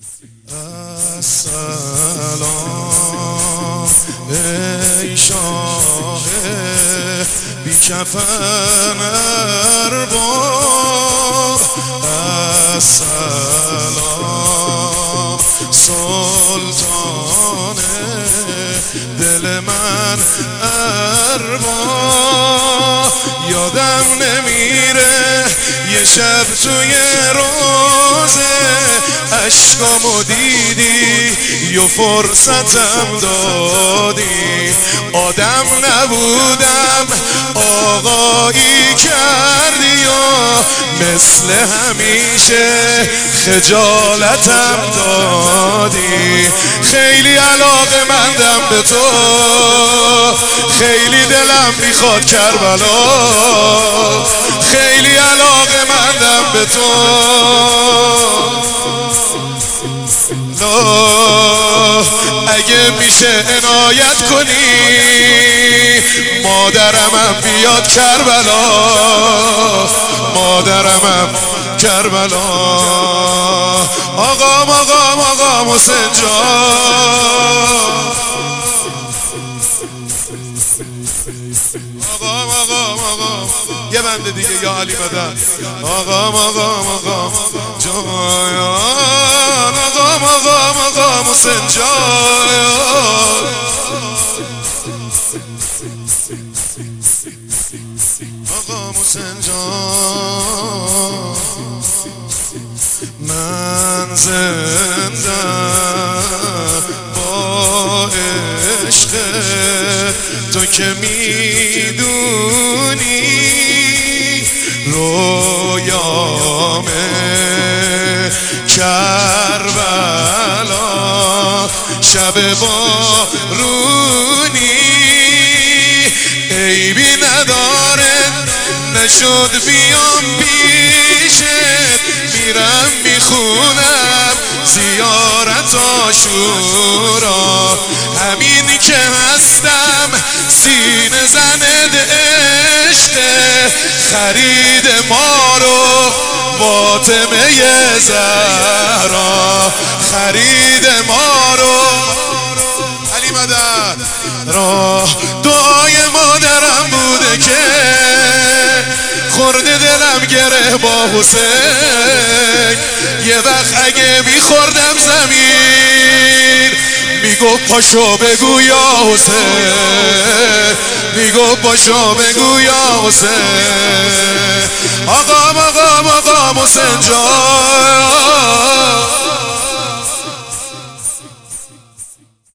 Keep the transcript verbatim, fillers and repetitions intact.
السلام ای شاه بی کفن ارباب، السلام سلطان دل من ارباب. یادم نمیره یه شب توی روزه عشقامو دیدی یا فرصتم دادی، آدم نبودم آقایی کردی یا مثل همیشه خجالتم دادی. خیلی علاقه مندم به تو، خیلی دلم میخواد کربلا، خیلی علاقه مندم به تو. اگه میشه عنایت کنی مادرمم بیاد کربلا، مادرمم کربلا. آقام آقام آقام حسین جان، آقام آقام آقام یه بنده دیگه یا علی مدد. آقام آقام آقام جان، آقام آقام آقام حسین جان. آقام حسین جان، من زنده با عشق تو که میدونی، رویامه کربلا شب بارونی، عیبی نداره نشد بیام پیشت، میرم میخونم زیارت عاشورا، همین که هستم سینه زند عشق، خرید ما رو فاطمه زهرا، خرید ما رو علی مدد را. دعای مادرم بوده که خورده دلم گره با حسین، یه وقت اگه میخوردم زمین میگو پاشو بگو یا حسین، میگو پاشو بگو یا حسین. آقام آقام آقام حسین جان.